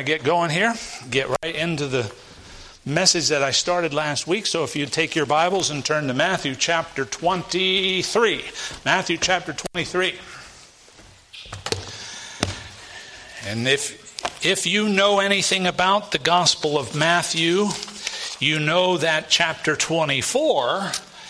to get going here, get right into the message that I started last week. So if you take your Bibles and turn to Matthew chapter 23. Matthew chapter 23. And if you know anything about the Gospel of Matthew, you know that chapter 24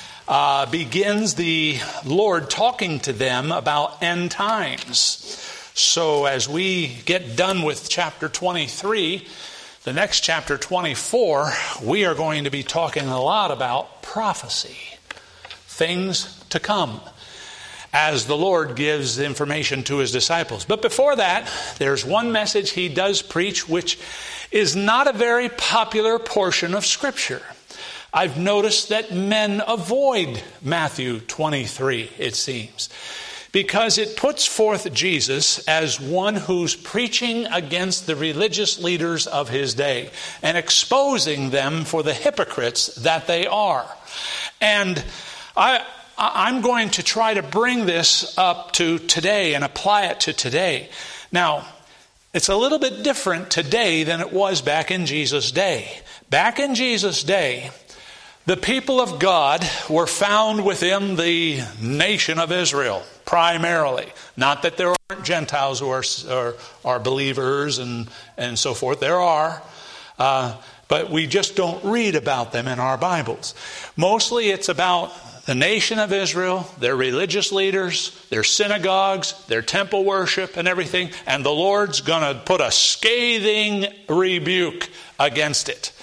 begins the Lord talking to them about end times. So as we get done with chapter 23, the next chapter 24, we are going to be talking a lot about prophecy, things to come, as the Lord gives information to His disciples. But before that, there's one message He does preach, which is not a very popular portion of Scripture. I've noticed that men avoid Matthew 23, it seems, because it puts forth Jesus as one who's preaching against the religious leaders of his day and exposing them for the hypocrites that they are. And I'm going to try to bring this up to today and apply it to today. Now, it's a little bit different today than it was back in Jesus' day. Back in Jesus' day, the people of God were found within the nation of Israel, primarily. Not that there aren't Gentiles who are believers and so forth. There are. But we just don't read about them in our Bibles. Mostly it's about the nation of Israel, their religious leaders, their synagogues, their temple worship and everything. And the Lord's going to put a scathing rebuke against it.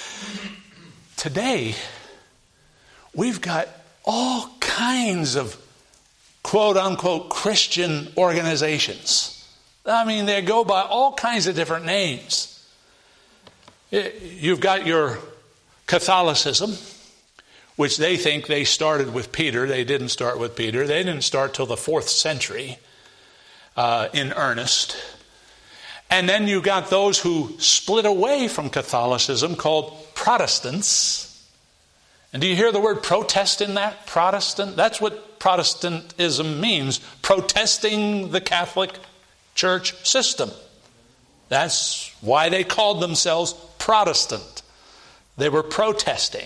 Today, we've got all kinds of quote-unquote Christian organizations. I mean, they go by all kinds of different names. You've got your Catholicism, which they think they started with Peter. They didn't start with Peter. They didn't start till the 4th century in earnest. And then you got those who split away from Catholicism called Protestants. And do you hear the word protest in that? Protestant? That's what Protestantism means. Protesting the Catholic Church system. That's why they called themselves Protestant. They were protesting.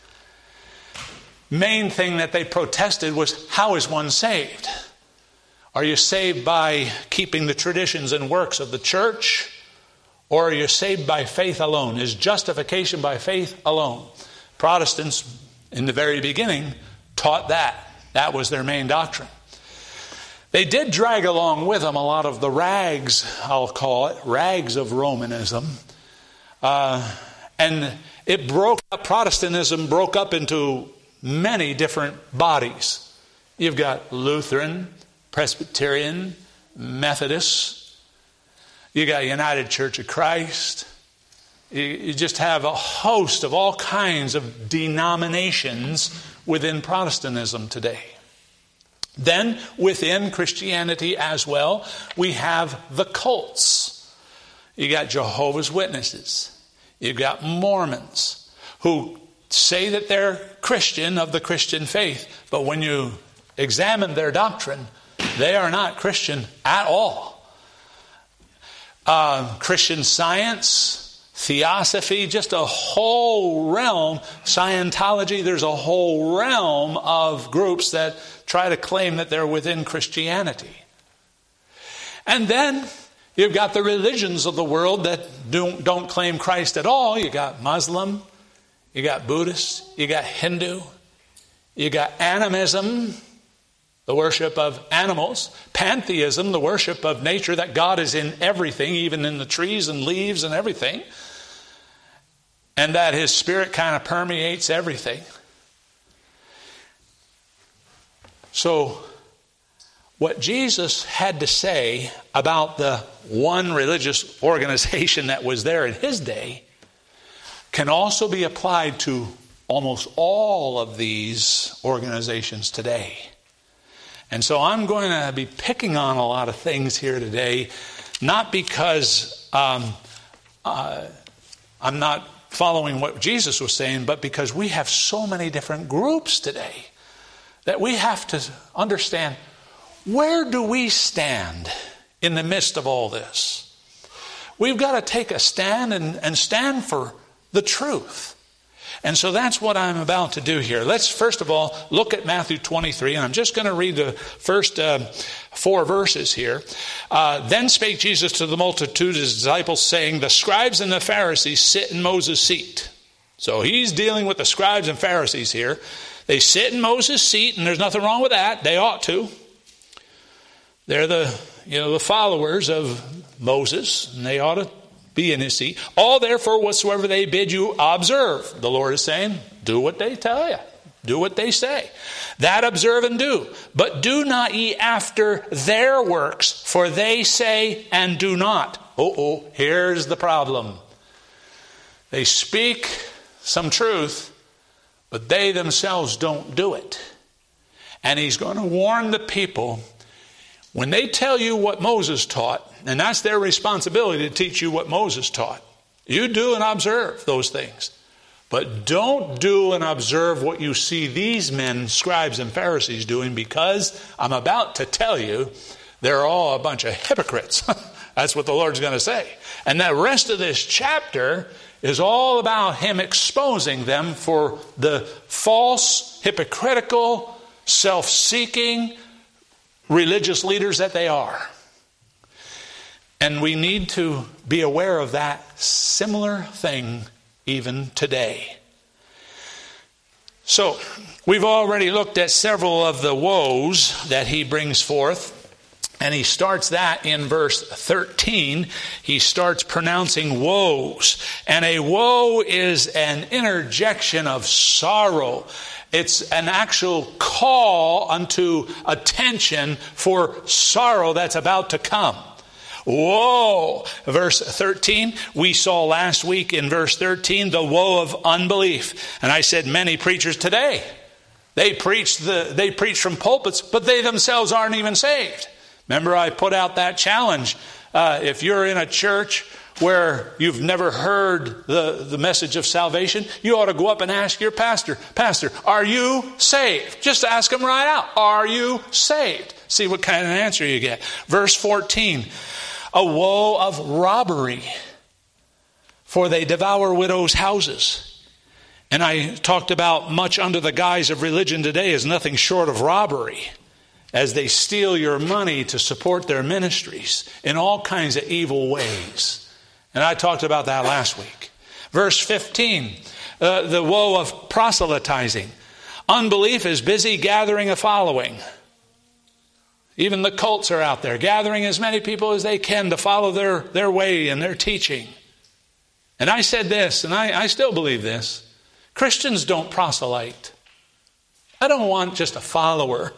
Main thing that they protested was, how is one saved? Are you saved by keeping the traditions and works of the church? Or are you saved by faith alone? Is justification by faith alone? Protestants, in the very beginning, taught that. That was their main doctrine. They did drag along with them a lot of the rags, I'll call it, rags of Romanism. And it broke up, Protestantism broke up into many different bodies. You've got Lutheran, Presbyterian, Methodist. You got United Church of Christ. You just have a host of all kinds of denominations within Protestantism today. Then, within Christianity as well, we have the cults. You got Jehovah's Witnesses. You've got Mormons who say that they're Christian, of the Christian faith. But when you examine their doctrine, they are not Christian at all. Christian Science, Theosophy, just a whole realm. Scientology, there's a whole realm of groups that try to claim that they're within Christianity. And then you've got the religions of the world that don't claim Christ at all. You got Muslim, you got Buddhist, you got Hindu, you got animism, the worship of animals, pantheism, the worship of nature, that God is in everything, even in the trees and leaves and everything, and that His Spirit kind of permeates everything. So, what Jesus had to say about the one religious organization that was there in His day can also be applied to almost all of these organizations today. And so I'm going to be picking on a lot of things here today, not because I'm not following what Jesus was saying, but because we have so many different groups today that we have to understand, where do we stand in the midst of all this? We've got to take a stand and stand for the truth. And so that's what I'm about to do here. Let's first of all look at Matthew 23, and I'm just going to read the first 4 verses here. Then spake Jesus to the multitude, his disciples, saying, the scribes and the Pharisees sit in Moses' seat. So he's dealing with the scribes and Pharisees here. They sit in Moses' seat, and there's nothing wrong with that. They ought to. They're the followers of Moses, and they ought to be in his seat. All therefore whatsoever they bid you observe. The Lord is saying, do what they tell you. Do what they say. That observe and do. But do not ye after their works, for they say and do not. Here's the problem. They speak some truth, but they themselves don't do it. And he's going to warn the people, when they tell you what Moses taught, and that's their responsibility to teach you what Moses taught, you do and observe those things. But don't do and observe what you see these men, scribes and Pharisees, doing, because I'm about to tell you they're all a bunch of hypocrites. That's what the Lord's going to say. And the rest of this chapter is all about him exposing them for the false, hypocritical, self-seeking religious leaders that they are. And we need to be aware of that similar thing even today. So, we've already looked at several of the woes that he brings forth. And he starts that in verse 13. He starts pronouncing woes. And a woe is an interjection of sorrow. It's an actual call unto attention for sorrow that's about to come. Woe! Verse 13, we saw last week in verse 13 the woe of unbelief. And I said many preachers today, they preach from pulpits, but they themselves aren't even saved. Remember, I put out that challenge. If you're in a church where you've never heard the message of salvation, you ought to go up and ask your pastor, are you saved? Just ask him right out, are you saved? See what kind of an answer you get. Verse 14, a woe of robbery, for they devour widows' houses. And I talked about much under the guise of religion today is nothing short of robbery, as they steal your money to support their ministries in all kinds of evil ways. And I talked about that last week. Verse 15, the woe of proselytizing. Unbelief is busy gathering a following. Even the cults are out there gathering as many people as they can to follow their way and their teaching. And I said this, and I still believe this. Christians don't proselyte. I don't want just a follower.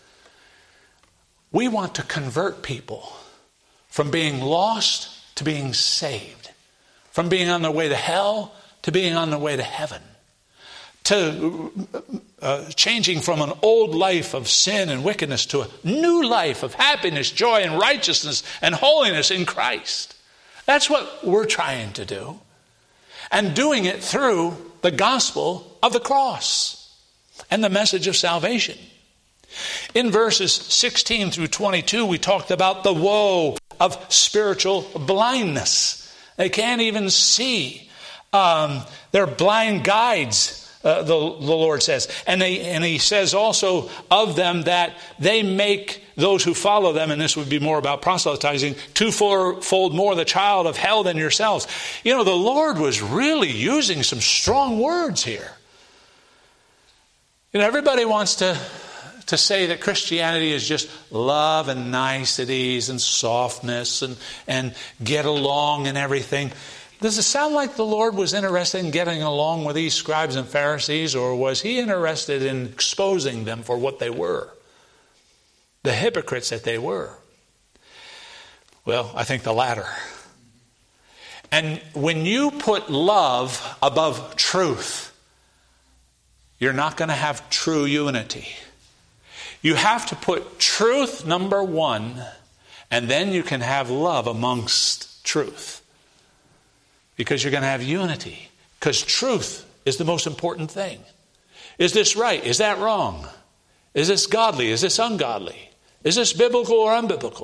We want to convert people from being lost to being saved, from being on their way to hell to being on their way to heaven, to changing from an old life of sin and wickedness to a new life of happiness, joy, and righteousness and holiness in Christ. That's what we're trying to do, and doing it through the gospel of the cross and the message of salvation. In verses 16 through 22, we talked about the woe of spiritual blindness. They can't even see. They're blind guides, the Lord says. And he says also of them that they make those who follow them, and this would be more about proselytizing, twofold more the child of hell than yourselves. You know, the Lord was really using some strong words here. You know, everybody wants to say that Christianity is just love and niceties and softness and get along and everything. Does it sound like the Lord was interested in getting along with these scribes and Pharisees, or was he interested in exposing them for what they were? The hypocrites that they were. Well, I think the latter. And when you put love above truth, you're not going to have true unity. You have to put truth number one, and then you can have love amongst truth. Because you're going to have unity. Because truth is the most important thing. Is this right? Is that wrong? Is this godly? Is this ungodly? Is this biblical or unbiblical?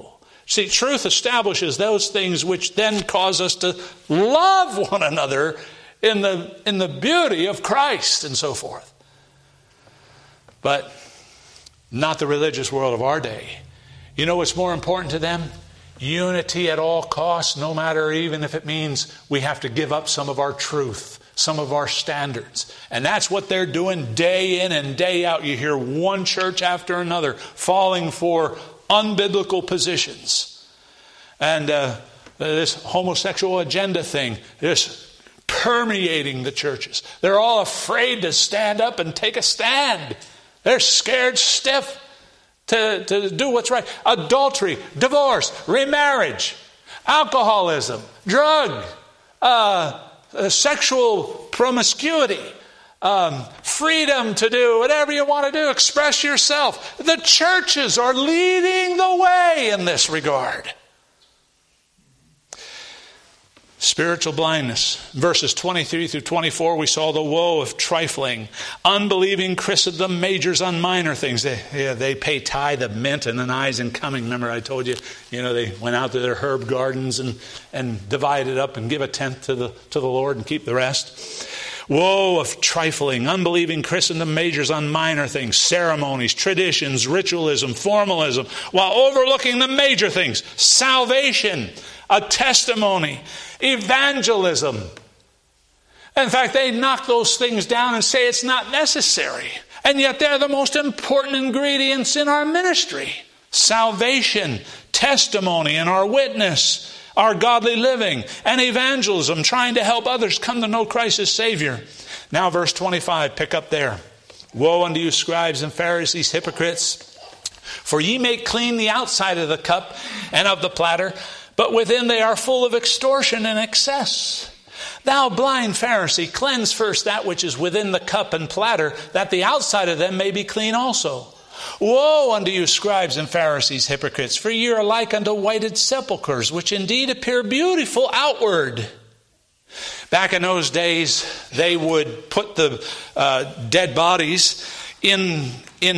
See, truth establishes those things which then cause us to love one another in the beauty of Christ and so forth. But not the religious world of our day. You know what's more important to them? Unity at all costs, no matter even if it means we have to give up some of our truth, some of our standards. And that's what they're doing day in and day out. You hear one church after another falling for unbiblical positions. And this homosexual agenda thing, this permeating the churches. They're all afraid to stand up and take a stand. They're scared stiff to do what's right. Adultery, divorce, remarriage, alcoholism, drug, sexual promiscuity, freedom to do whatever you want to do, express yourself. The churches are leading the way in this regard. Spiritual blindness. Verses 23 through 24, we saw the woe of trifling. Unbelieving Christendom majors on minor things. They pay tithe of mint and an eyes in coming. Remember I told you, they went out to their herb gardens and divide it up and give a tenth to the Lord and keep the rest. Woe of trifling. Unbelieving Christendom majors on minor things. Ceremonies, traditions, ritualism, formalism, while overlooking the major things. Salvation, a testimony, evangelism. In fact, they knock those things down and say it's not necessary. And yet they're the most important ingredients in our ministry. Salvation, testimony, and our witness, our godly living, and evangelism, trying to help others come to know Christ as Savior. Now verse 25, pick up there. Woe unto you, scribes and Pharisees, hypocrites! For ye make clean the outside of the cup and of the platter, but within they are full of extortion and excess. Thou blind Pharisee, cleanse first that which is within the cup and platter, that the outside of them may be clean also. Woe unto you, scribes and Pharisees, hypocrites! For ye are like unto whited sepulchres, which indeed appear beautiful outward. Back in those days, they would put the dead bodies in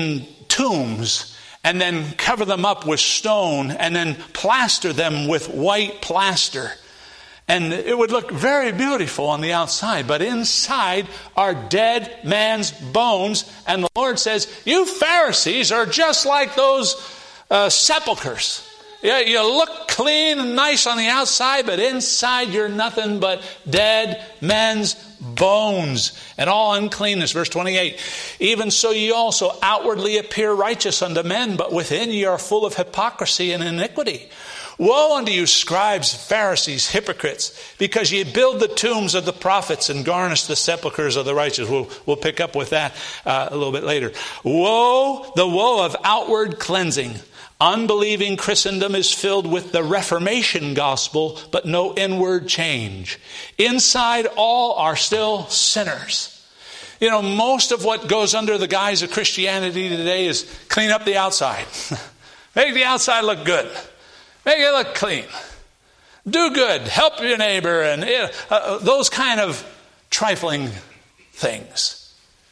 tombs, and then cover them up with stone, and then plaster them with white plaster. And it would look very beautiful on the outside, but inside are dead man's bones. And the Lord says, you Pharisees are just like those sepulchres. Yeah, you look clean and nice on the outside, but inside you're nothing but dead men's bones and all uncleanness. Verse 28, even so ye also outwardly appear righteous unto men, but within ye are full of hypocrisy and iniquity. Woe unto you, scribes, Pharisees, hypocrites, because ye build the tombs of the prophets and garnish the sepulchres of the righteous. We'll pick up with that a little bit later. Woe, the woe of outward cleansing. Unbelieving Christendom is filled with the Reformation gospel, but no inward change. Inside, all are still sinners. Most of what goes under the guise of Christianity today is clean up the outside. Make the outside look good. Make it look clean. Do good. Help your neighbor. And those kind of trifling things.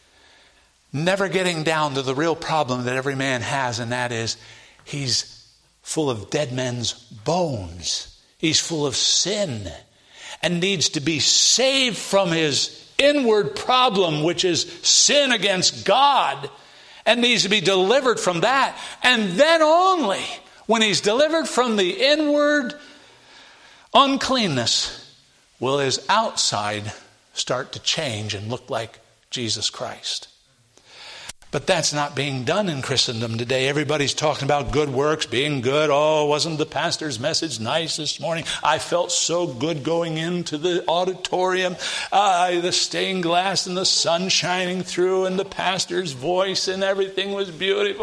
Never getting down to the real problem that every man has, and that is he's full of dead men's bones. He's full of sin and needs to be saved from his inward problem, which is sin against God, and needs to be delivered from that. And then only when he's delivered from the inward uncleanness will his outside start to change and look like Jesus Christ. But that's not being done in Christendom today. Everybody's talking about good works, being good. Oh, wasn't the pastor's message nice this morning? I felt so good going into the auditorium. The stained glass and the sun shining through and the pastor's voice and everything was beautiful.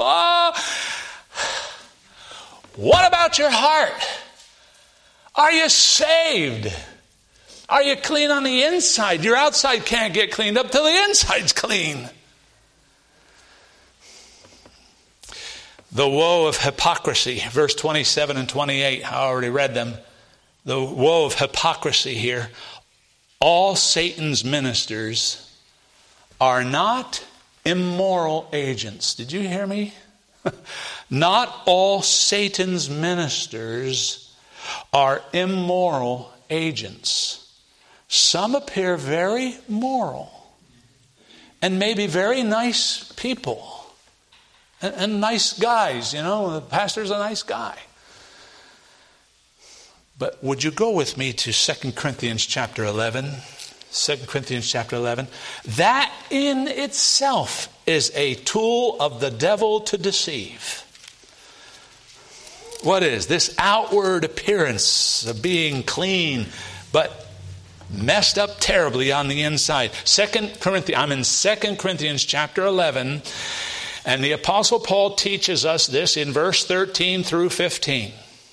What about your heart? Are you saved? Are you clean on the inside? Your outside can't get cleaned up till the inside's clean. The woe of hypocrisy, verse 27 and 28, I already read them. The woe of hypocrisy here. All Satan's ministers are not immoral agents. Did you hear me? Not all Satan's ministers are immoral agents. Some appear very moral and maybe very nice people and nice guys. You know, the pastor's a nice guy. But would you go with me to 2 Corinthians chapter 11? 2 Corinthians chapter 11. That in itself is a tool of the devil to deceive. What is this outward appearance of being clean, but messed up terribly on the inside? I'm in 2 Corinthians chapter 11, and the Apostle Paul teaches us this in verse 13 through 15.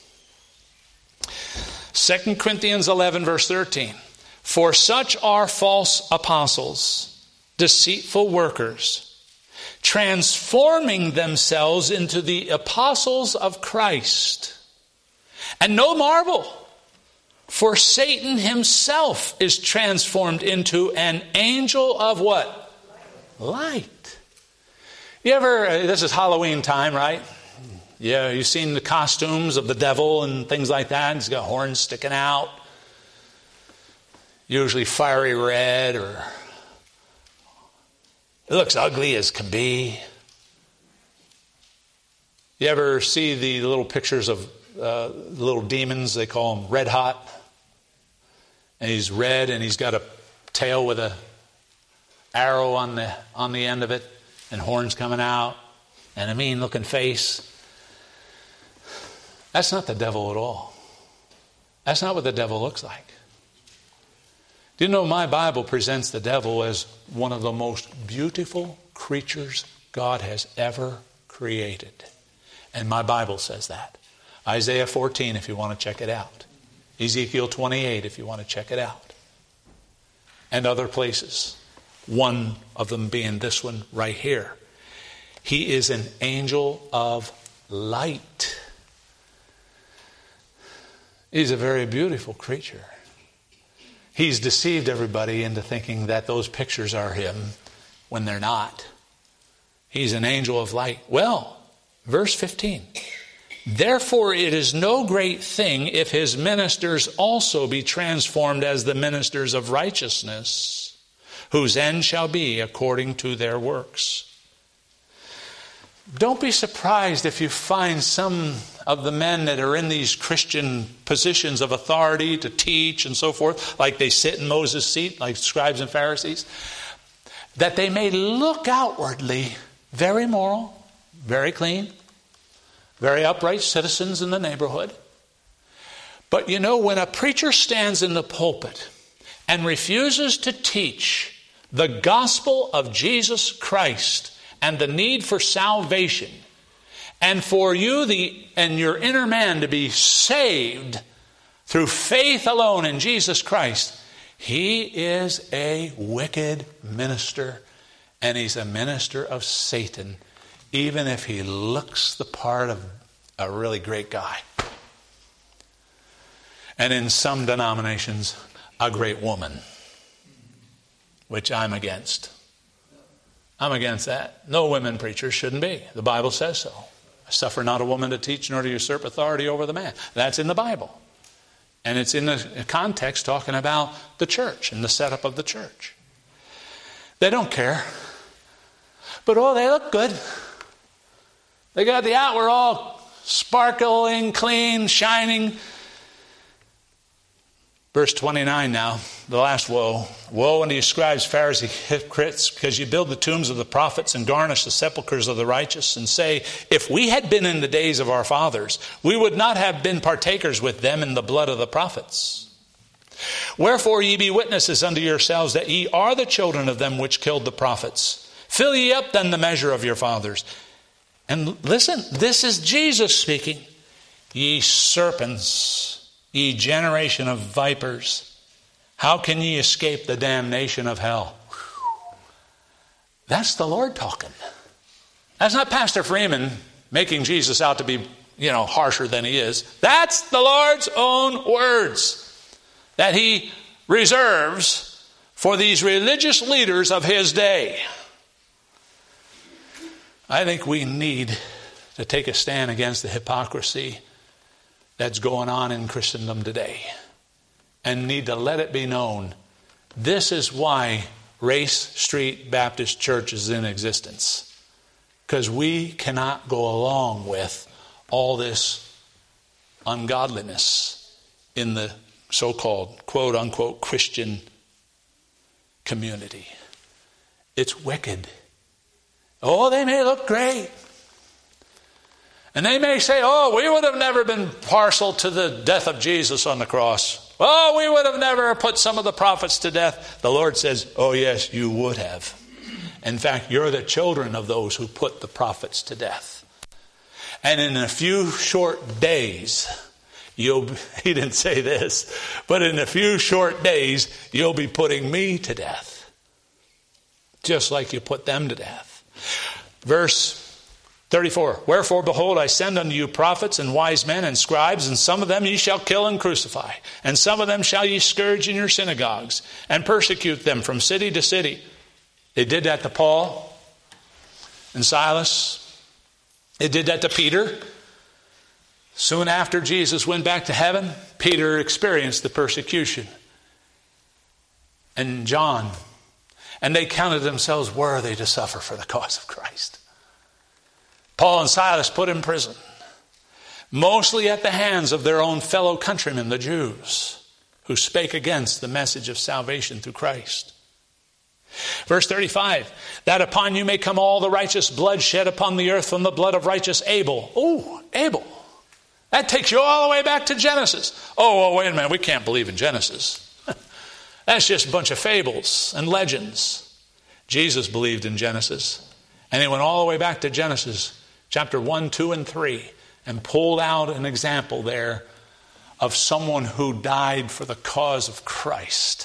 2 Corinthians 11, verse 13. For such are false apostles, deceitful workers, transforming themselves into the apostles of Christ. And no marvel, for Satan himself is transformed into an angel of what? Light. You ever, this is Halloween time, right? Yeah, you've seen the costumes of the devil and things like that. He's got horns sticking out. Usually fiery red, or it looks ugly as can be. You ever see the little pictures of little demons? They call them red hot. And he's red and he's got a tail with a arrow on the end of it and horns coming out and a mean looking face. That's not the devil at all. That's not what the devil looks like. Do you know my Bible presents the devil as one of the most beautiful creatures God has ever created? And my Bible says that. Isaiah 14 if you want to check it out. Ezekiel 28 if you want to check it out. And other places. One of them being this one right here. He is an angel of light. He's a very beautiful creature. He's deceived everybody into thinking that those pictures are him when they're not. He's an angel of light. Well, verse 15. Therefore it is no great thing if his ministers also be transformed as the ministers of righteousness, whose end shall be according to their works. Don't be surprised if you find some of the men that are in these Christian positions of authority to teach and so forth, like they sit in Moses' seat, like scribes and Pharisees, that they may look outwardly very moral, very clean, very upright citizens in the neighborhood. But you know, when a preacher stands in the pulpit and refuses to teach the gospel of Jesus Christ and the need for salvation, and for you and your inner man to be saved through faith alone in Jesus Christ, he is a wicked minister, and he's a minister of Satan, even if he looks the part of a really great guy. And in some denominations, a great woman, which I'm against. I'm against that. No women preachers shouldn't be. The Bible says so. Suffer not a woman to teach nor to usurp authority over the man. That's in the Bible. And it's in the context talking about the church and the setup of the church. They don't care. But they look good. They got the outward all sparkling, clean, shining. Verse 29 now, the last woe. Woe unto you scribes, Pharisees, hypocrites, because you build the tombs of the prophets and garnish the sepulchres of the righteous, and say, if we had been in the days of our fathers, we would not have been partakers with them in the blood of the prophets. Wherefore ye be witnesses unto yourselves that ye are the children of them which killed the prophets. Fill ye up then the measure of your fathers. And listen, this is Jesus speaking. Ye serpents, ye generation of vipers, how can ye escape the damnation of hell? That's the Lord talking. That's not Pastor Freeman making Jesus out to be, harsher than he is. That's the Lord's own words that he reserves for these religious leaders of his day. I think we need to take a stand against the hypocrisy that's going on in Christendom today, and need to let it be known. This is why Race Street Baptist Church is in existence. Because we cannot go along with all this ungodliness in the so-called, quote-unquote, Christian community. It's wicked. Oh, they may look great. And they may say, oh, we would have never been partial to the death of Jesus on the cross. Oh, we would have never put some of the prophets to death. The Lord says, oh, yes, you would have. In fact, you're the children of those who put the prophets to death. And in a few short days, he didn't say this, but in a few short days, you'll be putting me to death. Just like you put them to death. Verse 34, wherefore, behold, I send unto you prophets and wise men and scribes, and some of them ye shall kill and crucify, and some of them shall ye scourge in your synagogues, and persecute them from city to city. They did that to Paul and Silas. They did that to Peter. Soon after Jesus went back to heaven, Peter experienced the persecution. And John. And they counted themselves worthy to suffer for the cause of Christ. Paul and Silas put in prison, mostly at the hands of their own fellow countrymen, the Jews, who spake against the message of salvation through Christ. Verse 35, that upon you may come all the righteous blood shed upon the earth from the blood of righteous Abel. Oh, Abel. That takes you all the way back to Genesis. Oh, well, wait a minute, we can't believe in Genesis. That's just a bunch of fables and legends. Jesus believed in Genesis. And he went all the way back to Genesis chapter 1, 2, and 3, and pulled out an example there of someone who died for the cause of Christ.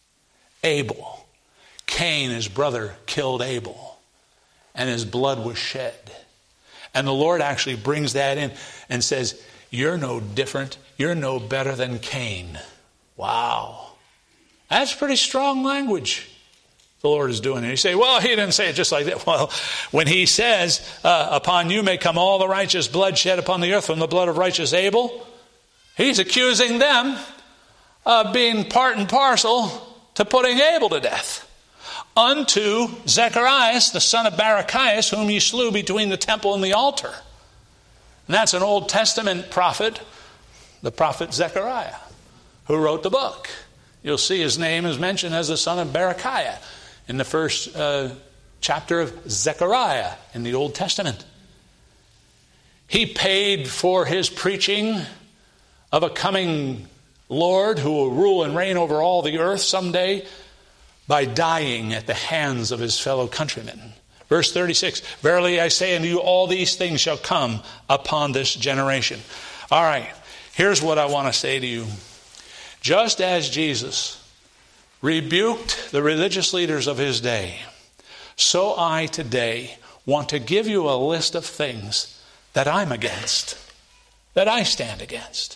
Abel. Cain, his brother, killed Abel, and his blood was shed. And the Lord actually brings that in and says, you're no different, you're no better than Cain. Wow. That's pretty strong language the Lord is doing it. You say, well, he didn't say it just like that. Well, when he says, upon you may come all the righteous blood shed upon the earth from the blood of righteous Abel, he's accusing them of being part and parcel to putting Abel to death. Unto Zechariah, the son of Barachias, whom you slew between the temple and the altar. And that's an Old Testament prophet, the prophet Zechariah, who wrote the book. You'll see his name is mentioned as the son of Barachiah in the first chapter of Zechariah in the Old Testament. He paid for his preaching of a coming Lord who will rule and reign over all the earth someday by dying at the hands of his fellow countrymen. Verse 36, verily I say unto you, all these things shall come upon this generation. All right, here's what I want to say to you. Just as Jesus rebuked the religious leaders of his day, so I today want to give you a list of things that I'm against, that I stand against.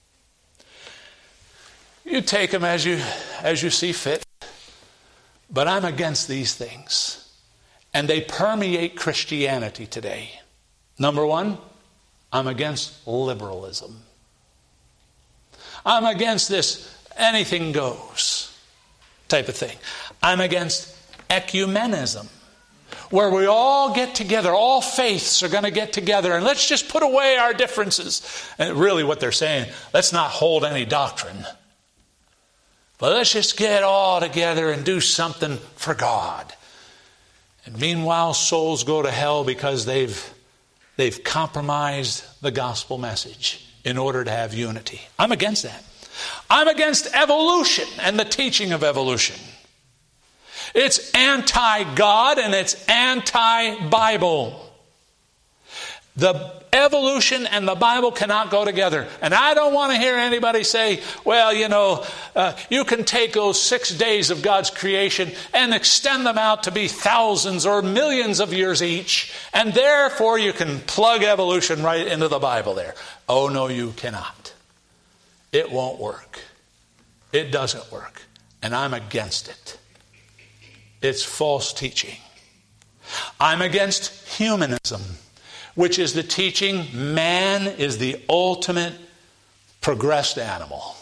You take them as you see fit. But I'm against these things. And they permeate Christianity today. Number one, I'm against liberalism. I'm against this anything goes type of thing. I'm against ecumenism, where we all get together, all faiths are going to get together, and let's just put away our differences. And really what they're saying, let's not hold any doctrine. But let's just get all together and do something for God. And meanwhile, souls go to hell because they've compromised the gospel message in order to have unity. I'm against that. I'm against evolution and the teaching of evolution. It's anti-God and it's anti-Bible. The evolution and the Bible cannot go together. And I don't want to hear anybody say, well, you can take those 6 days of God's creation and extend them out to be thousands or millions of years each. And therefore you can plug evolution right into the Bible there. Oh, no, you cannot. It won't work. It doesn't work. And I'm against it. It's false teaching. I'm against humanism, which is the teaching man is the ultimate progressed animal.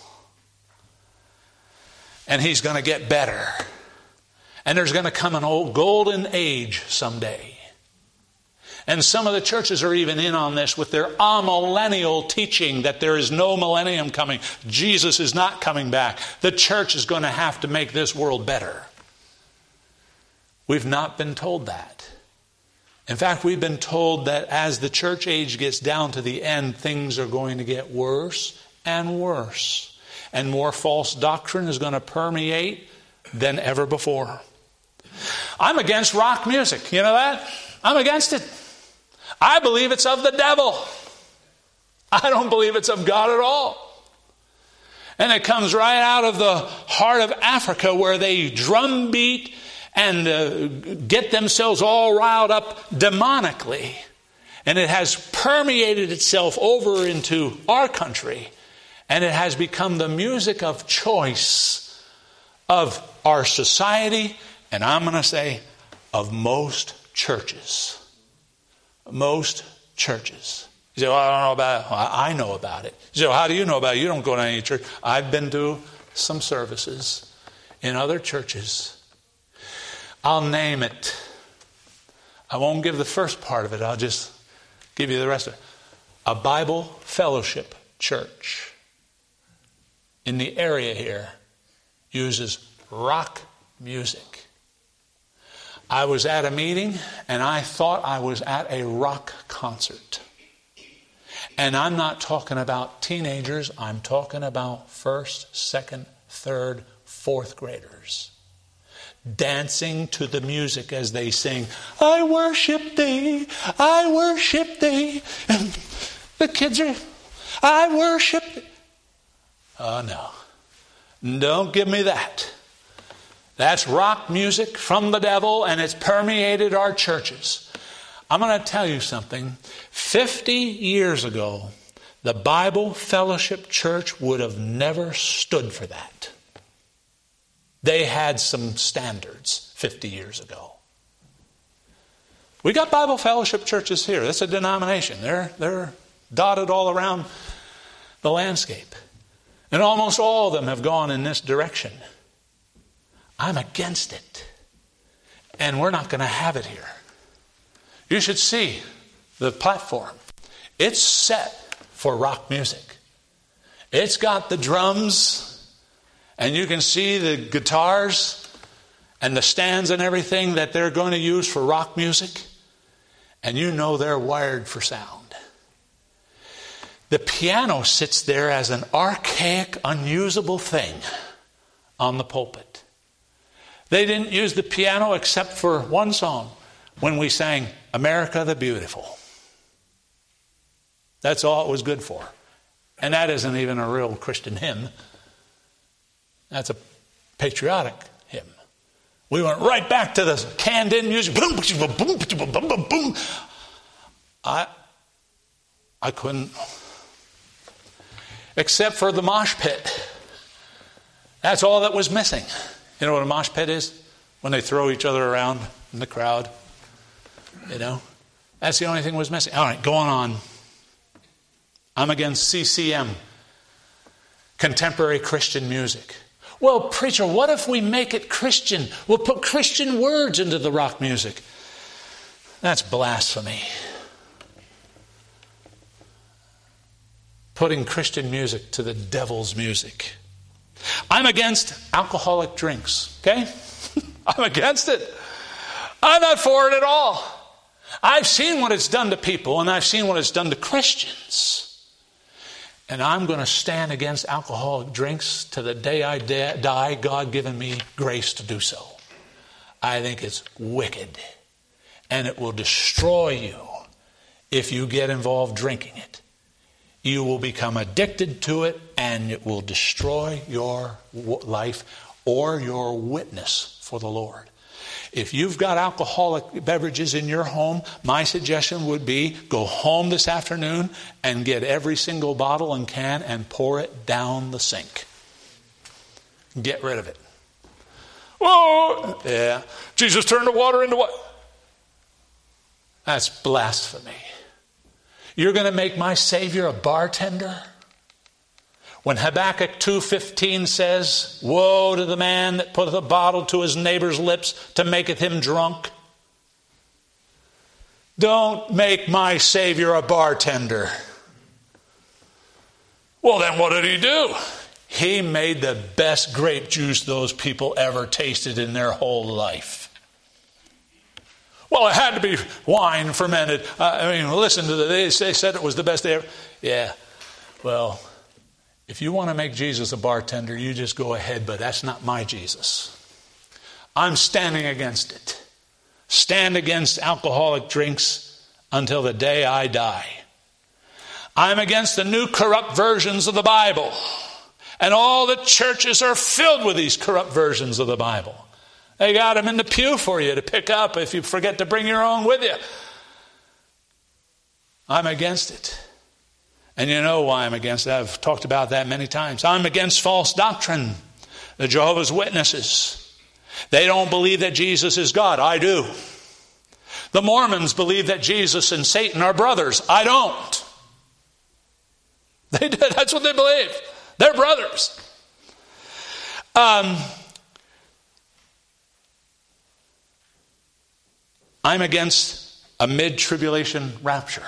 And he's going to get better. And there's going to come an old golden age someday. And some of the churches are even in on this with their amillennial teaching that there is no millennium coming. Jesus is not coming back. The church is going to have to make this world better. We've not been told that. In fact, we've been told that as the church age gets down to the end, things are going to get worse and worse. And more false doctrine is going to permeate than ever before. I'm against rock music. You know that? I'm against it. I believe it's of the devil. I don't believe it's of God at all. And it comes right out of the heart of Africa where they drum beat and get themselves all riled up demonically. And it has permeated itself over into our country. And it has become the music of choice of our society. And I'm going to say of most churches. Most churches. You say, well, I don't know about it. Well, I know about it. You say, well, how do you know about it? You don't go to any church. I've been to some services in other churches. I'll name it. I won't give the first part of it. I'll just give you the rest of it. A Bible Fellowship Church in the area here uses rock music. I was at a meeting and I thought I was at a rock concert. And I'm not talking about teenagers. I'm talking about first, second, third, fourth graders. Dancing to the music as they sing, I worship thee, I worship thee. And the kids are, I worship thee. Oh no. Don't give me that. That's rock music from the devil, and it's permeated our churches. I'm going to tell you something. 50 years ago, the Bible Fellowship Church would have never stood for that. They had some standards 50 years ago. We got Bible Fellowship churches here. That's a denomination. They're dotted all around the landscape. And almost all of them have gone in this direction. I'm against it. And we're not going to have it here. You should see the platform. It's set for rock music. It's got the drums, and you can see the guitars and the stands and everything that they're going to use for rock music. And you know they're wired for sound. The piano sits there as an archaic, unusable thing on the pulpit. They didn't use the piano except for one song when we sang America the Beautiful. That's all it was good for. And that isn't even a real Christian hymn. That's a patriotic hymn. We went right back to the canned-in music. Boom, boom, boom, boom, boom, boom, boom. I couldn't, except for the mosh pit. That's all that was missing. You know what a mosh pit is? When they throw each other around in the crowd. You know? That's the only thing that was missing. All right, going on. I'm against CCM, contemporary Christian music. Well, preacher, what if we make it Christian? We'll put Christian words into the rock music. That's blasphemy. Putting Christian music to the devil's music. I'm against alcoholic drinks, okay? I'm against it. I'm not for it at all. I've seen what it's done to people, and I've seen what it's done to Christians. And I'm going to stand against alcoholic drinks to the day I die, God giving me grace to do so. I think it's wicked. And it will destroy you if you get involved drinking it. You will become addicted to it, and it will destroy your life or your witness for the Lord. If you've got alcoholic beverages in your home, my suggestion would be go home this afternoon and get every single bottle and can and pour it down the sink. Get rid of it. Whoa! Yeah. Jesus turned the water into what? That's blasphemy. You're going to make my Savior a bartender? When Habakkuk 2:15 says, woe to the man that putteth a bottle to his neighbor's lips to maketh him drunk. Don't make my Savior a bartender. Well, then what did he do? He made the best grape juice those people ever tasted in their whole life. Well, it had to be wine fermented. Listen to they said it was the best they ever. Yeah, well, if you want to make Jesus a bartender, you just go ahead, but that's not my Jesus. I'm standing against it. Stand against alcoholic drinks until the day I die. I'm against the new corrupt versions of the Bible. And all the churches are filled with these corrupt versions of the Bible. They got them in the pew for you to pick up if you forget to bring your own with you. I'm against it. And you know why I'm against it. I've talked about that many times. I'm against false doctrine. The Jehovah's Witnesses. They don't believe that Jesus is God. I do. The Mormons believe that Jesus and Satan are brothers. I don't. That's what they believe. They're brothers. I'm against a mid-tribulation rapture.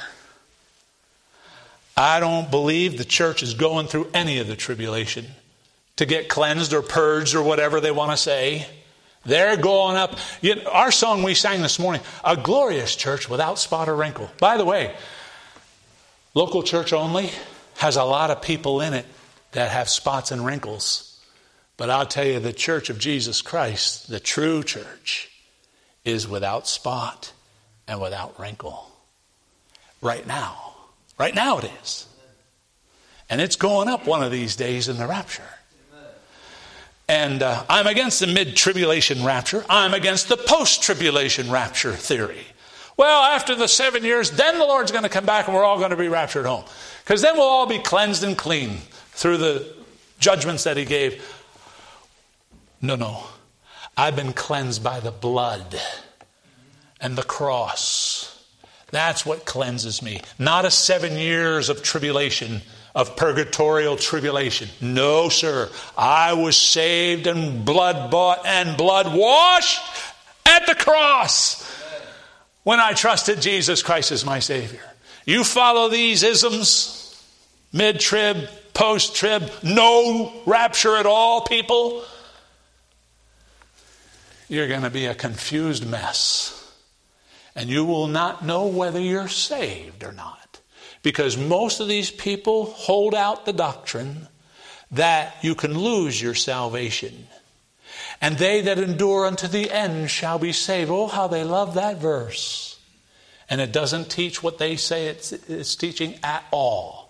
I don't believe the church is going through any of the tribulation to get cleansed or purged or whatever they want to say. They're going up. Our song we sang this morning, a glorious church without spot or wrinkle. By the way, local church only has a lot of people in it that have spots and wrinkles. But I'll tell you, the church of Jesus Christ, the true church, is without spot and without wrinkle. Right now. Right now it is. And it's going up one of these days in the rapture. And I'm against the mid-tribulation rapture. I'm against the post-tribulation rapture theory. Well, after the 7 years, then the Lord's going to come back and we're all going to be raptured home. Because then we'll all be cleansed and clean through the judgments that he gave. No. I've been cleansed by the blood and the cross. That's what cleanses me. Not a 7 years of tribulation, of purgatorial tribulation. No, sir. I was saved and blood bought and blood washed at the cross when I trusted Jesus Christ as my Savior. You follow these isms, mid-trib, post-trib, no rapture at all, people, you're going to be a confused mess. And you will not know whether you're saved or not. Because most of these people hold out the doctrine that you can lose your salvation. And they that endure unto the end shall be saved. Oh, how they love that verse. And it doesn't teach what they say it's teaching at all.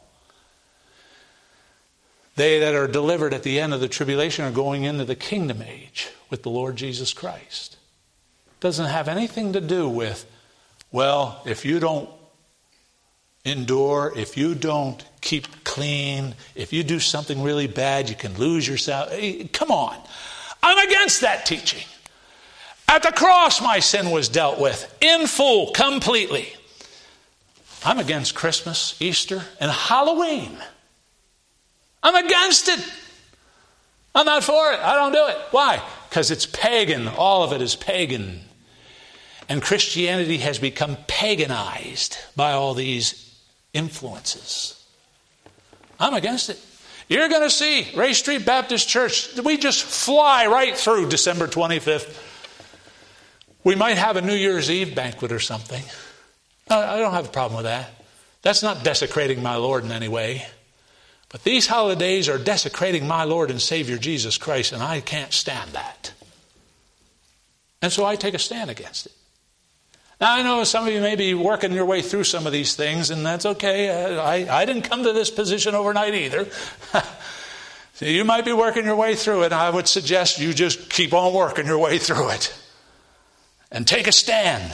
They that are delivered at the end of the tribulation are going into the kingdom age with the Lord Jesus Christ. It doesn't have anything to do with, well, if you don't endure, if you don't keep clean, if you do something really bad, you can lose yourself. Hey, come on. I'm against that teaching. At the cross, my sin was dealt with in full, completely. I'm against Christmas, Easter, and Halloween. I'm against it. I'm not for it. I don't do it. Why? Because it's pagan. All of it is pagan. And Christianity has become paganized by all these influences. I'm against it. You're going to see Ray Street Baptist Church. We just fly right through December 25th. We might have a New Year's Eve banquet or something. I don't have a problem with that. That's not desecrating my Lord in any way. But these holidays are desecrating my Lord and Savior Jesus Christ, and I can't stand that. And so I take a stand against it. Now, I know some of you may be working your way through some of these things, and that's okay. I didn't come to this position overnight either. So you might be working your way through it. I would suggest you just keep on working your way through it and take a stand.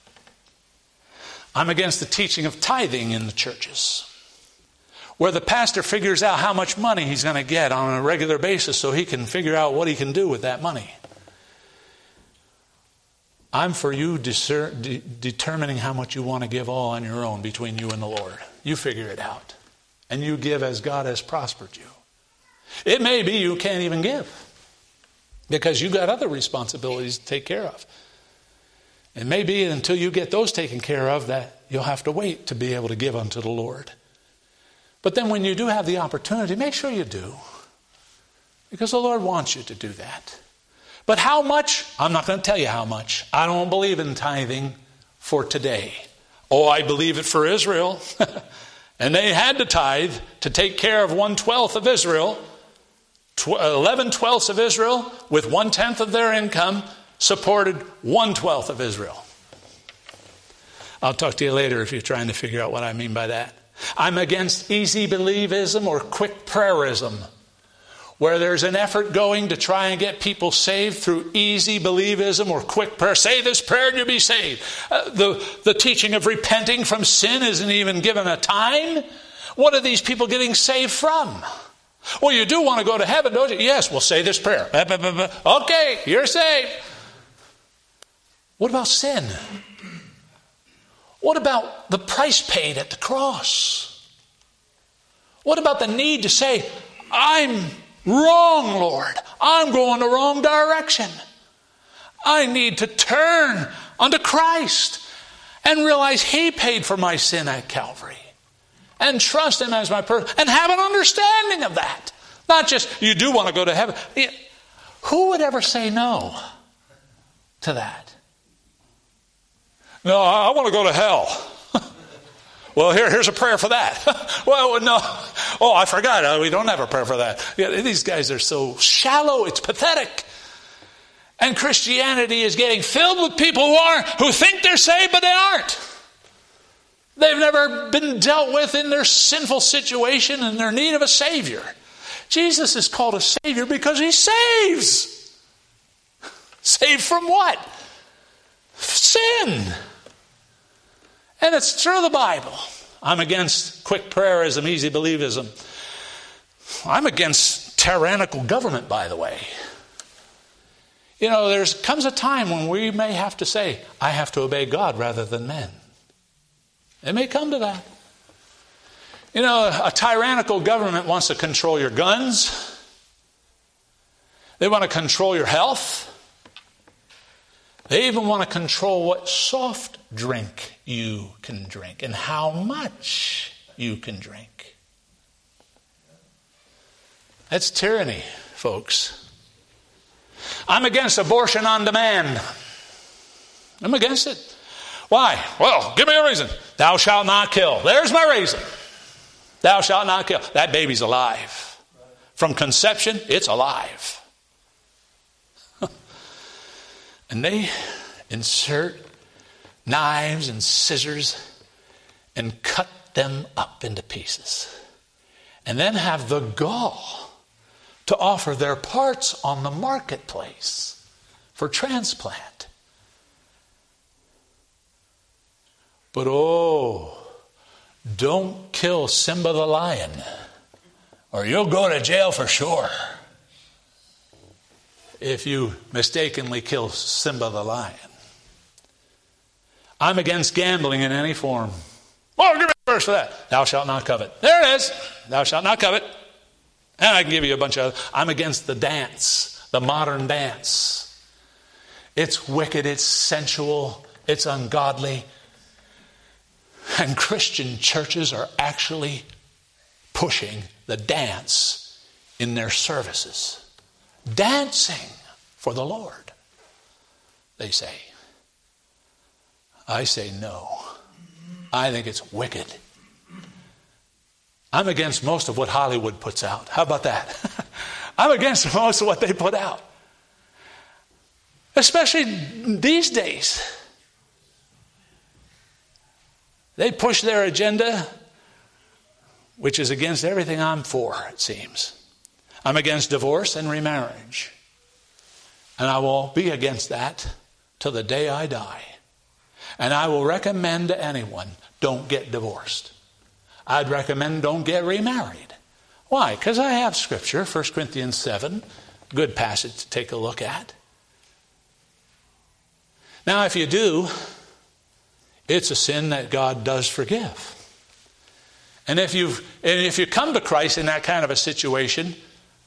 I'm against the teaching of tithing in the churches, where the pastor figures out how much money he's going to get on a regular basis so he can figure out what he can do with that money. I'm for you determining how much you want to give all on your own between you and the Lord. you figure it out. And you give as God has prospered you. It may be you can't even give, because you've got other responsibilities to take care of. It may be until you get those taken care of that you'll have to wait to be able to give unto the Lord. But then when you do have the opportunity, make sure you do. Because the Lord wants you to do that. But how much? I'm not going to tell you how much. I don't believe in tithing for today. Oh, I believe it for Israel. And they had to tithe to take care of 1/12 of Israel. 11/12 of Israel with 1/10 of their income supported 1/12 of Israel. I'll talk to you later if you're trying to figure out what I mean by that. I'm against easy believism or quick prayerism, where there's an effort going to try and get people saved through easy believism or quick prayer. Say this prayer and you'll be saved. The teaching of repenting from sin isn't even given a time. What are these people getting saved from? Well, you do want to go to heaven, don't you? Yes, well, say this prayer. Okay, you're saved. What about sin? What about the price paid at the cross? What about the need to say, I'm wrong, Lord. I'm going the wrong direction. I need to turn unto Christ and realize He paid for my sin at Calvary. And trust Him as my person. And have an understanding of that. Not just, you do want to go to heaven. Who would ever say no to that? No, I want to go to hell. Well, here's a prayer for that. Well, no. Oh, I forgot. We don't have a prayer for that. Yeah, these guys are so shallow. It's pathetic. And Christianity is getting filled with people who think they're saved, but they aren't. They've never been dealt with in their sinful situation and their need of a Savior. Jesus is called a Savior because He saves. Saved from what? Sin. And it's through the Bible. I'm against quick prayerism, easy believism. I'm against tyrannical government, by the way. You know, there comes a time when we may have to say, I have to obey God rather than men. It may come to that. You know, a tyrannical government wants to control your guns. They want to control your health. They even want to control what soft drink you can drink and how much you can drink. That's tyranny, folks. I'm against abortion on demand. I'm against it. Why? Well, give me a reason. Thou shalt not kill. There's my reason. Thou shalt not kill. That baby's alive. From conception, it's alive. And they insert knives and scissors and cut them up into pieces. And then have the gall to offer their parts on the marketplace for transplant. But don't kill Simba the lion, or you'll go to jail for sure if you mistakenly kill Simba the lion. I'm against gambling in any form. Oh, give me a verse for that. Thou shalt not covet. There it is. Thou shalt not covet. And I can give you a bunch of others. I'm against the dance, the modern dance. It's wicked, it's sensual, it's ungodly. And Christian churches are actually pushing the dance in their services. Dancing for the Lord, they say. I say no. I think it's wicked. I'm against most of what Hollywood puts out. How about that? I'm against most of what they put out. Especially these days. They push their agenda, which is against everything I'm for, it seems. I'm against divorce and remarriage. And I will be against that till the day I die. And I will recommend to anyone, don't get divorced. I'd recommend don't get remarried. Why? Because I have scripture, 1 Corinthians 7, good passage to take a look at. Now, if you do, it's a sin that God does forgive. And if you come to Christ in that kind of a situation,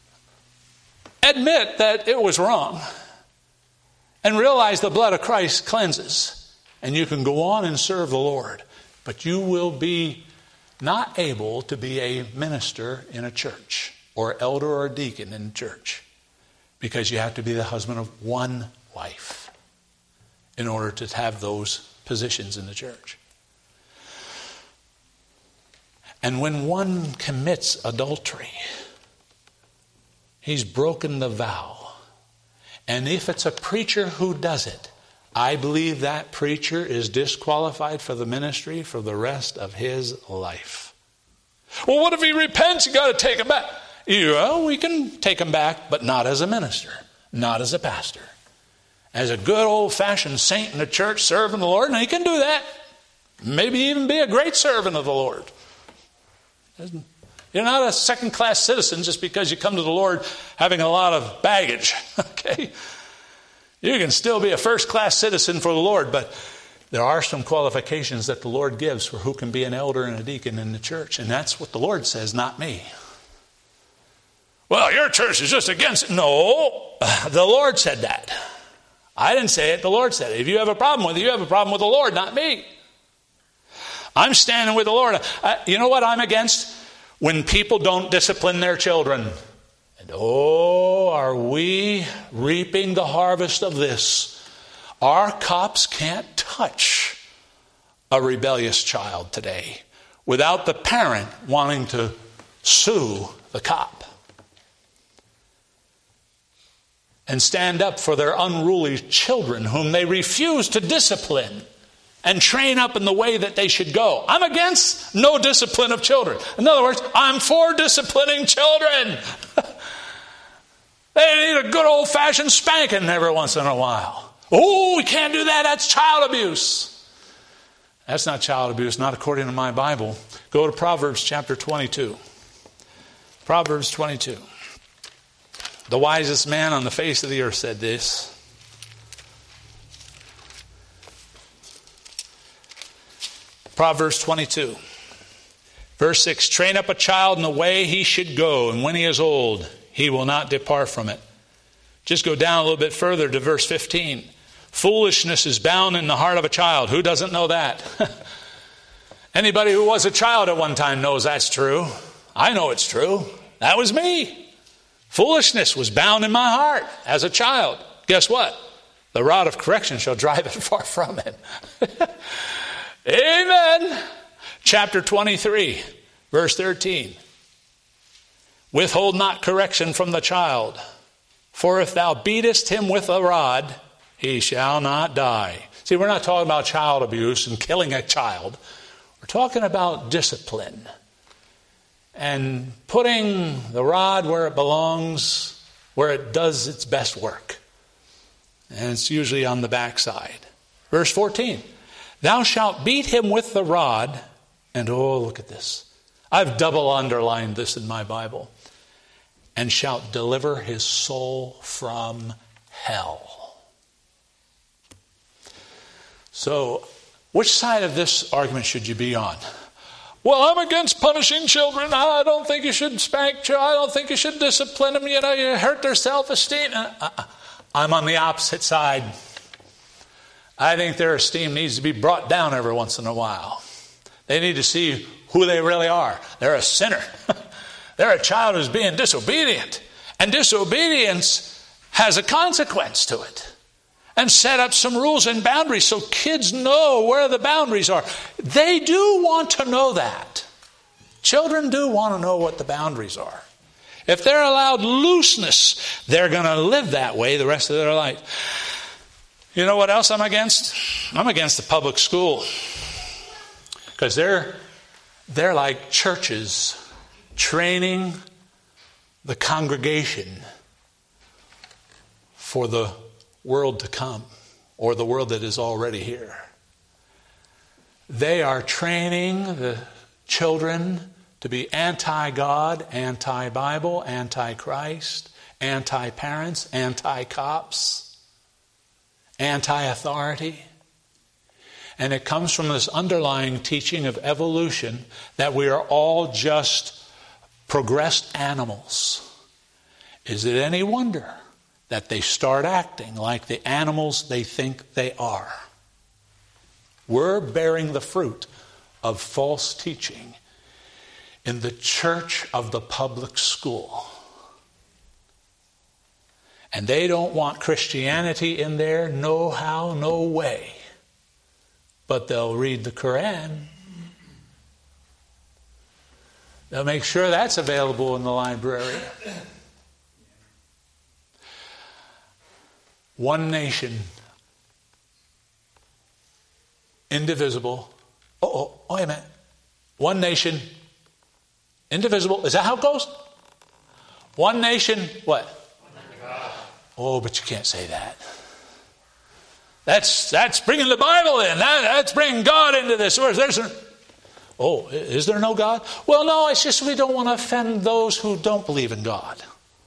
admit that it was wrong and realize the blood of Christ cleanses, and you can go on and serve the Lord. But you will be not able to be a minister in a church or elder or deacon in a church, because you have to be the husband of one wife in order to have those positions in the church. And when one commits adultery, he's broken the vow. And if it's a preacher who does it, I believe that preacher is disqualified for the ministry for the rest of his life. Well, what if he repents? You got to take him back. Well, we can take him back, but not as a minister, not as a pastor. As a good old-fashioned saint in the church serving the Lord, and he can do that. Maybe even be a great servant of the Lord. You're not a second-class citizen just because you come to the Lord having a lot of baggage. Okay? You can still be a first-class citizen for the Lord, but there are some qualifications that the Lord gives for who can be an elder and a deacon in the church. And that's what the Lord says, not me. Well, your church is just against it. No, the Lord said that. I didn't say it, the Lord said it. If you have a problem with it, you have a problem with the Lord, not me. I'm standing with the Lord. You know what I'm against? When people don't discipline their children. And are we reaping the harvest of this? Our cops can't touch a rebellious child today without the parent wanting to sue the cop and stand up for their unruly children whom they refuse to discipline and train up in the way that they should go. I'm against no discipline of children. In other words, I'm for disciplining children. They need a good old-fashioned spanking every once in a while. Oh, we can't do that. That's child abuse. That's not child abuse, not according to my Bible. Go to Proverbs chapter 22. Proverbs 22. The wisest man on the face of the earth said this. Proverbs 22. Verse 6. Train up a child in the way he should go, and when he is old, he will not depart from it. Just go down a little bit further to verse 15. Foolishness is bound in the heart of a child. Who doesn't know that? Anybody who was a child at one time knows that's true. I know it's true. That was me. Foolishness was bound in my heart as a child. Guess what? The rod of correction shall drive it far from him. Amen. Chapter 23, verse 13. Withhold not correction from the child, for if thou beatest him with a rod, he shall not die. See, we're not talking about child abuse and killing a child. We're talking about discipline and putting the rod where it belongs, where it does its best work. And it's usually on the backside. Verse 14. Thou shalt beat him with the rod, and look at this. I've double underlined this in my Bible. And shalt deliver his soul from hell. So, which side of this argument should you be on? Well, I'm against punishing children. I don't think you should spank children. I don't think you should discipline them. You hurt their self-esteem. I'm on the opposite side. I think their esteem needs to be brought down every once in a while. They need to see who they really are. They're a sinner. They're a child who's being disobedient. And disobedience has a consequence to it. And set up some rules and boundaries so kids know where the boundaries are. They do want to know that. Children do want to know what the boundaries are. If they're allowed looseness, they're going to live that way the rest of their life. You know what else I'm against? I'm against the public school. Because they're like churches training the congregation for the world to come, or the world that is already here. They are training the children to be anti-God, anti-Bible, anti-Christ, anti-parents, anti-cops, anti-authority. And it comes from this underlying teaching of evolution that we are all just progressed animals. Is it any wonder that they start acting like the animals they think they are? We're bearing the fruit of false teaching in the church of the public school. And they don't want Christianity in there, no how, no way. But they'll read the Quran. They'll make sure that's available in the library. One nation, indivisible. Wait a minute. One nation, indivisible. Is that how it goes? One nation, what? Oh, but you can't say that. That's bringing the Bible in. That's bringing God into this. Is there no God? Well, no, it's just we don't want to offend those who don't believe in God.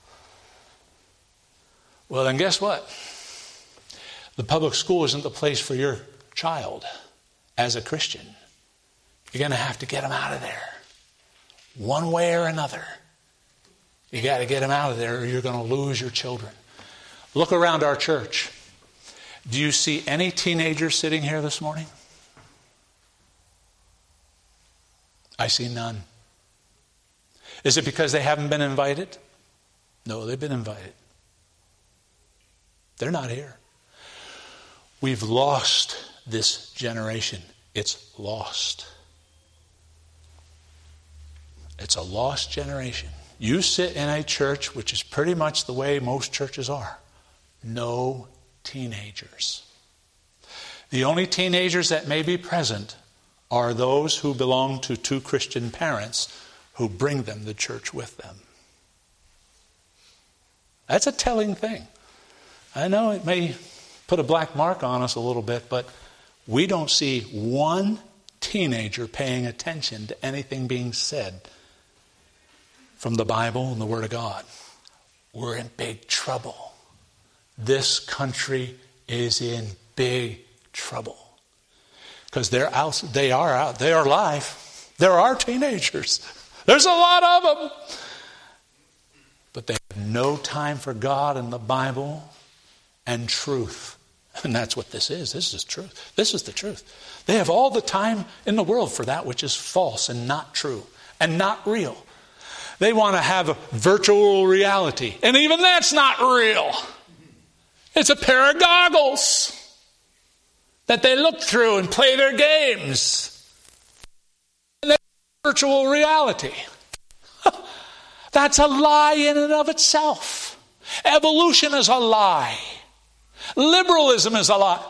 Well, then guess what? The public school isn't the place for your child as a Christian. You're going to have to get them out of there. One way or another. You got to get them out of there or you're going to lose your children. Look around our church. Do you see any teenagers sitting here this morning? I see none. Is it because they haven't been invited? No, they've been invited. They're not here. We've lost this generation. It's lost. It's a lost generation. You sit in a church, which is pretty much the way most churches are. No teenagers. The only teenagers that may be present are those who belong to two Christian parents who bring them to church with them. That's a telling thing. I know it may put a black mark on us a little bit, but we don't see one teenager paying attention to anything being said from the Bible and the Word of God. We're in big trouble. This country is in big trouble. Because they are live. There are teenagers. There's a lot of them. But they have no time for God and the Bible and truth. And that's what this is. This is truth. This is the truth. They have all the time in the world for that which is false and not true and not real. They want to have a virtual reality. And even that's not real. It's a pair of goggles that they look through and play their games. And that's virtual reality. That's a lie in and of itself. Evolution is a lie. Liberalism is a lie.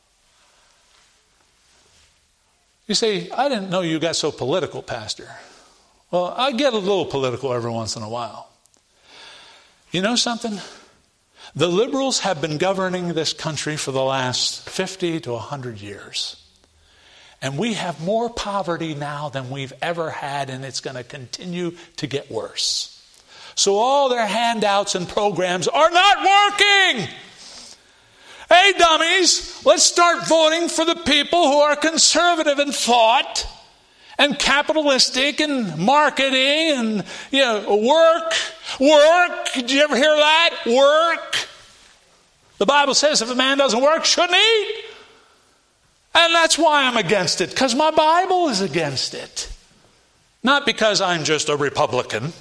You say, I didn't know you got so political, Pastor. Well, I get a little political every once in a while. You know something? The liberals have been governing this country for the last 50 to 100 years. And we have more poverty now than we've ever had, and it's going to continue to get worse. So all their handouts and programs are not working. Hey, dummies, let's start voting for the people who are conservative in thought and capitalistic and marketing and, work. Did you ever hear that? Work. The Bible says if a man doesn't work, shouldn't eat. And that's why I'm against it, because my Bible is against it. Not because I'm just a Republican.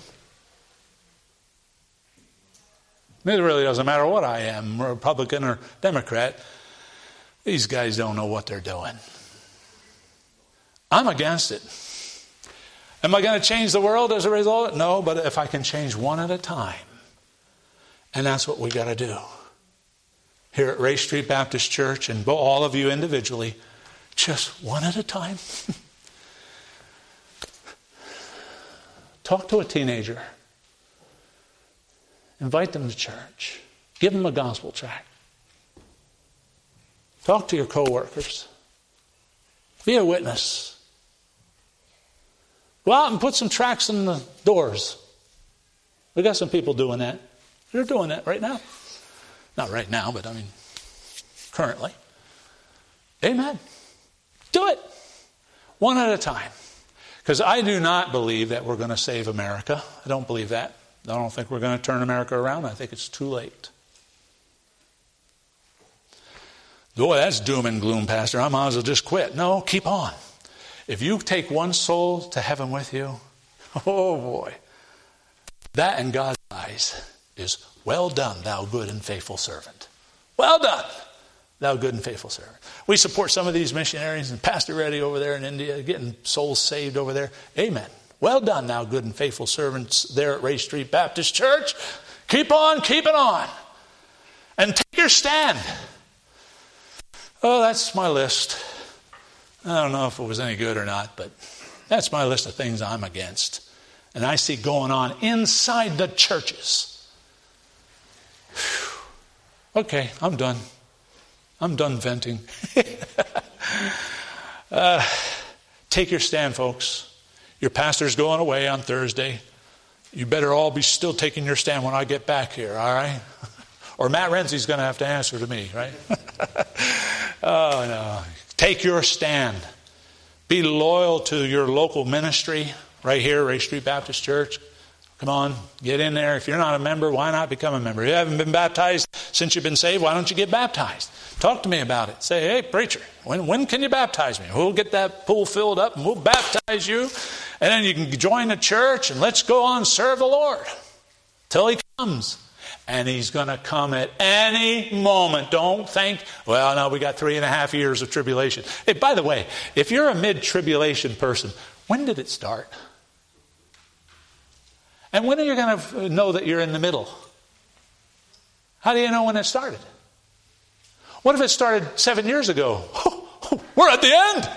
It really doesn't matter what I am, Republican or Democrat. These guys don't know what they're doing. I'm against it. Am I going to change the world as a result? No, but if I can change one at a time. And that's what we got to do. Here at Race Street Baptist Church, and all of you individually, just one at a time. Talk to a teenager. Invite them to church. Give them a gospel tract. Talk to your coworkers. Be a witness. Go out and put some tracts in the doors. We got some people doing that. They're doing that right now. Not right now, but currently. Amen. Do it. One at a time. Because I do not believe that we're going to save America. I don't believe that. I don't think we're going to turn America around. I think it's too late. Boy, that's doom and gloom, Pastor. I might as well just quit. No, keep on. If you take one soul to heaven with you, oh boy, that in God's eyes is well done, thou good and faithful servant. Well done, thou good and faithful servant. We support some of these missionaries and Pastor Reddy over there in India, getting souls saved over there. Amen. Well done, thou good and faithful servants there at Ray Street Baptist Church. Keep on keeping on. And take your stand. Oh, that's my list. I don't know if it was any good or not, but that's my list of things I'm against. And I see going on inside the churches. Whew. Okay, I'm done. I'm done venting. Take your stand, folks. Your pastor's going away on Thursday. You better all be still taking your stand when I get back here, all right? Or Matt Renzi's going to have to answer to me, right? Oh, no. Take your stand. Be loyal to your local ministry right here, Ray Street Baptist Church. Come on, get in there. If you're not a member, why not become a member? If you haven't been baptized since you've been saved, why don't you get baptized? Talk to me about it. Say, hey, preacher, when can you baptize me? We'll get that pool filled up and we'll baptize you. And then you can join the church and let's go on and serve the Lord till he comes. And he's going to come at any moment. Don't think, well, no, we got 3.5 years of tribulation. Hey, by the way, if you're a mid-tribulation person, when did it start? And when are you going to know that you're in the middle? How do you know when it started? What if it started 7 years ago? We're at the end.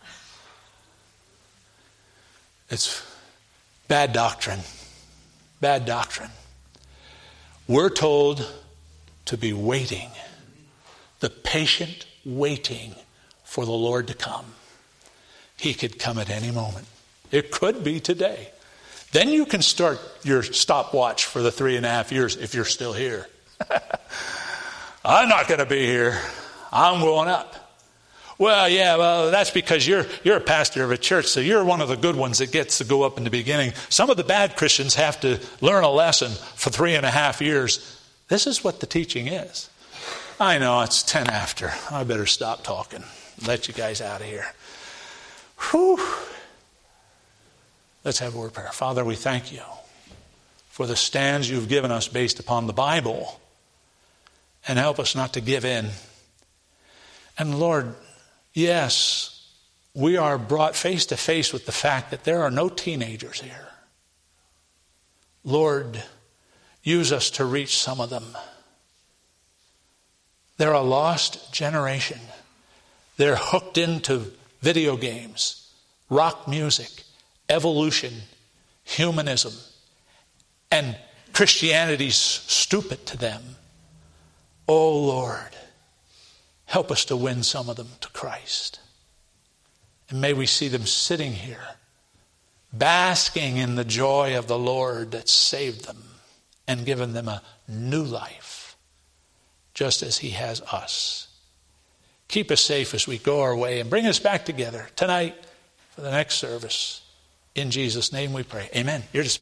It's bad doctrine. Bad doctrine. We're told to be waiting, the patient waiting for the Lord to come. He could come at any moment. It could be today. Then you can start your stopwatch for the 3.5 years if you're still here. I'm not going to be here. I'm going up. Well, yeah, well, that's because you're a pastor of a church, so you're one of the good ones that gets to go up in the beginning. Some of the bad Christians have to learn a lesson for 3.5 years. This is what the teaching is. I know it's 10 after. I better stop talking. Let you guys out of here. Whew. Let's have a word of prayer. Father, we thank you for the stands you've given us based upon the Bible. And help us not to give in. And Lord, yes, we are brought face to face with the fact that there are no teenagers here. Lord, use us to reach some of them. They're a lost generation. They're hooked into video games, rock music, evolution, humanism, and Christianity's stupid to them. Oh Lord, help us to win some of them to Christ. And may we see them sitting here, basking in the joy of the Lord that saved them and given them a new life, just as he has us. Keep us safe as we go our way and bring us back together tonight for the next service. In Jesus' name we pray. Amen. You're dismissed.